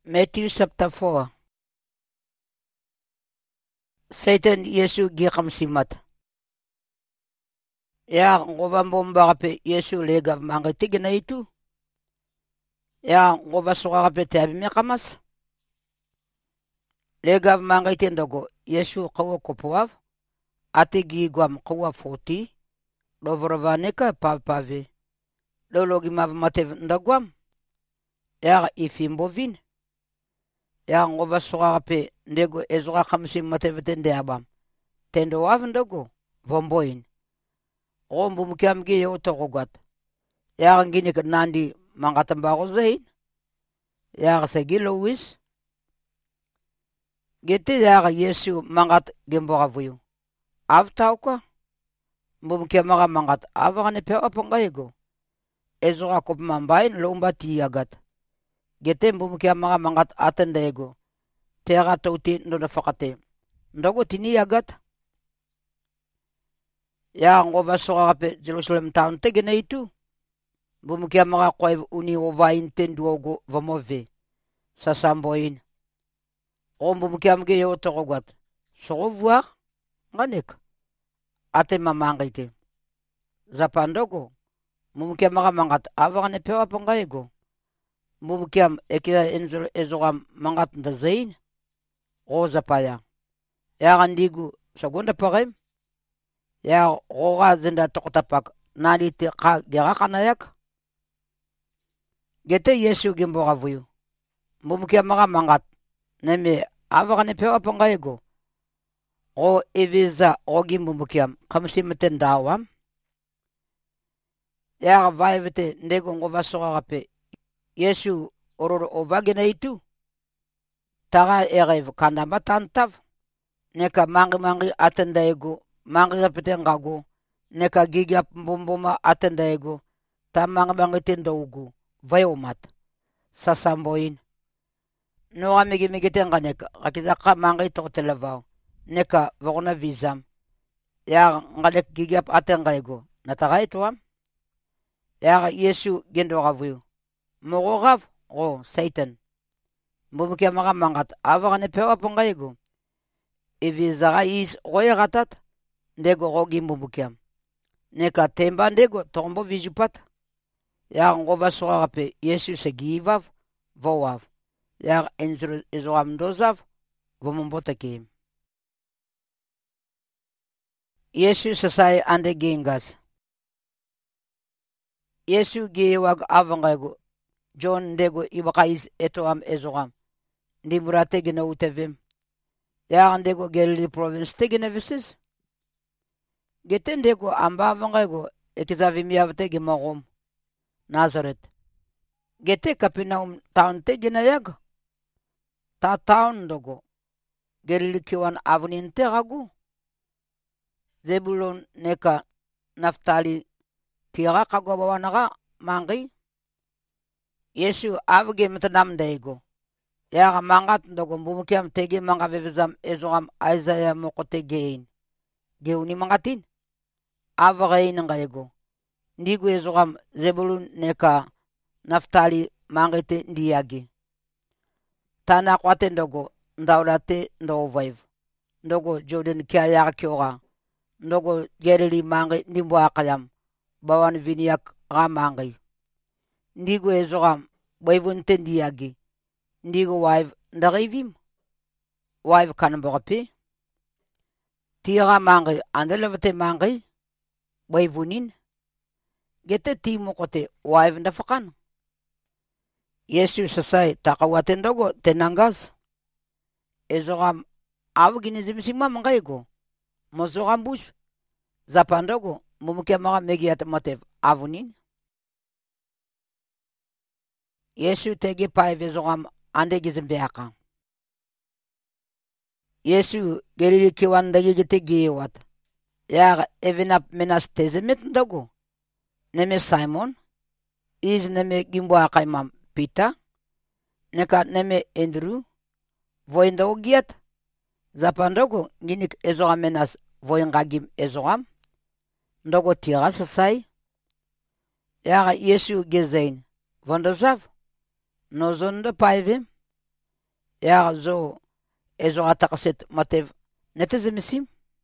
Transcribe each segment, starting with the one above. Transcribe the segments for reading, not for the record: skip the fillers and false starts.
Matthew chapter 4. Satan Yesu gikam simat. Ya ngova mbomba kape Yesu legav mangiti gina itu. Ya ngova soka kape tabi mekamas. Legav mangiti ndogo Yesu kawa kopuav. Ati gigwam kawa 40. Lovrovaneka pavpave. Lologi mavmatev ndagwam. Ya ifimbovin. Ya ngova soka kape ndego ezoka kamsi matevete abam. Tendo wav ndogo vomboin. Ombu mkiamgi yoto gogat. Ya ngini nandi mangatambago zain. Ya segilo wis. Gete ya Yesu mangat gemboga vuyu. Avtauka. Mbu mkiamaga mangat avagane pe opangayego. Ezoka kop mambain lomba tiyagat. Gete mbu mkiamaga mangat atendego. Tera tauti ndo fakate. Ndogo tini yagat. Ya ngova soka kape Jerusalem town tegene itu. Bumukia mga kwaiv uni ovain tenduogo vamove. Sasamboin. Bumukia mga yotogogat. Sogovuak. Nganek. Ate mamangite. Zapandogo. Bumukia mga mangat avagane pewa pangayego. Bumukia ekira ezogam mangat ndazain. O zapaya. Ya gandigu sagunda parem. Ya roga zinda tokotapak nadi te ka gera kanayak. Gete Yesu gimboga vuyu. Mbumukia maga mangat. Neme avagane pewa pangayego. O eviza o gimbumukiam kamsi mtendawam. Ya vaivete ndego ngova soga kape. Yesu ororo ovagina itu. Taga erev kanda matantav. Neka mangi atendayego. Mangi petengago. Neka gigap mbumbuma atendayego. Ta mangi tendaugu. Vayomat. Sasamboin. Noa migi tenga neka. Rakizaka mangi tokotelavao. Neka vagona vizam. Ya ngalek gigap atendayego. Nataga ituam. Ya Yesu gendoga vuyu. Mogogav. O Satan. Mbumukia maga mangat. Avagane pewa pangayego. Evizaga is royagatat. Ndego rogi mbumukiam. Neka temba ndego tombo vijupat. Ya ngova soga kape Yesu segivav. Vowav. Ya ezoam dozav. Vomombota kim. Yesu sasai ande gengas. Yesu gewag avangaygo. John ndego ibakais etoam ezogam. Ndimura tegina utevim. Ya ndego Galilee province tegina visis. Gete ndego amba avangaygo ekizavimi avtegi magom. Nazareth. Gete Capernaum town tegina yag. Ta town ndogo. Galilee kiwan avunin tegagu. Zebulon neka Naftali tira kagwabawanaga mangi. Yesu avge mtanam daigo. Ya mangat ndogo mbumukiam tegi manga vevizam ezogam Isaiah mokote gein. Geuni mangatin. Avagain ngayego. Ndigu ezogam Zebulun neka Naftali mangite ndiyagi. Tana kwate ndogo ndaulate ndovaiv. Ndogo Jordan kia ya kioga. Ndogo Galilee mangi ndimbo akayam. Bawan viniak ramangi. Ndigu ezogam baivun tendiyagi. Ndigu waiv ndarivim. Waiv kanambogapi. Tira mangi andalavate mangi. Baivunin. Gete timo kote waiv ndafakan. Yesu sasai takawate ndogo tenangas. Ezogam avginizimsima mangaygo. Mozogam bus. Zapandogo mumukia maga megiat matev avunin. Yesu tegi paive zogam ande gizimbeaka. Yesu Galilee kiwan dagi gite giwat. Ya evinap menas tezemit ndogo. Neme Simon. Is neme gimboaka imam Peter. Neka neme Andrew. Voindogo giat. Zapandogo ginik ezogam menas voingagim ezogam. Ndogo tira sasai. Ya Yesu gezain. Vondozav. Nozondo paive. yaga zo ezo atakaset matev netezemisim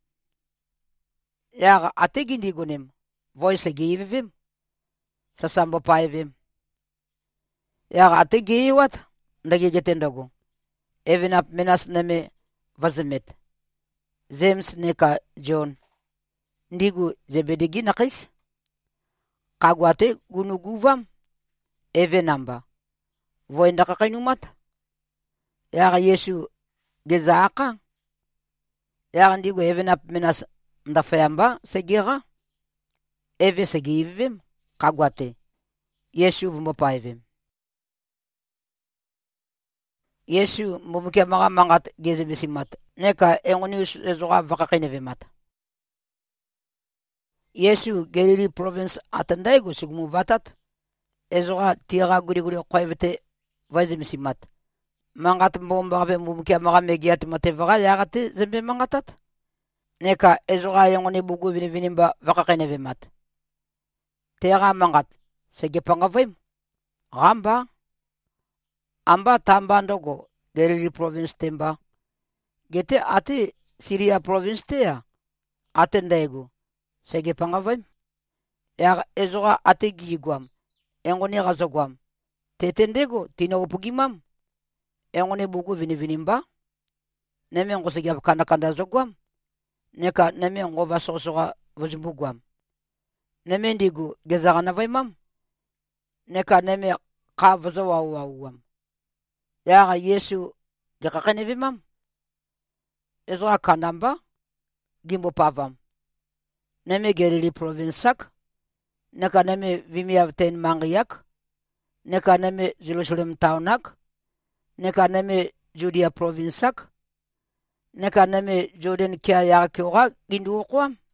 yaga ategindi gunem voice givim sasambo paivim yaga ategiwat ndagi getendago even up menas neme vazemet James neka John ndigu zebedegi nakis kagwate gunuguvam even namba voinda kakainumat yaga Yesu gezaka yaga ndigu even up menas ndafayamba segira eve segivim kagwate Yesu vumopaivim Yesu mumuke maga mangat gezebisimat neka engoni ezoga vakakinevimat Yesu Galilee province atandaigo sugmu vatat ezoga tira guri qoivete vazemisimat mangat mbomba mumuke maga megiat matevaga yagate zembe mangatat neka ezoga engoni bugu vinimba vakakinevimat tera mangat segepangavim gamba amba tamba ndogo Galilee province temba gete ate Syria province tea atendaigo segepangavim ya ezoga ate giguam engoni gazogwam tetendego tina upugimam engoni bugu vinimba neme ngosegya kanda zogwam neka neme ngova sosoga vozimbugwam neme ndigu gezagana vaimam neka neme kavazo wawam yaga Yesu gakakanevimam ezoga kandamba gimbo pavam neme Galilee province neka neme vimiavten mangiak neka neme Jerusalem townak neka neme Judea province neka neme Jordan kia yaga kyoga gindu kwam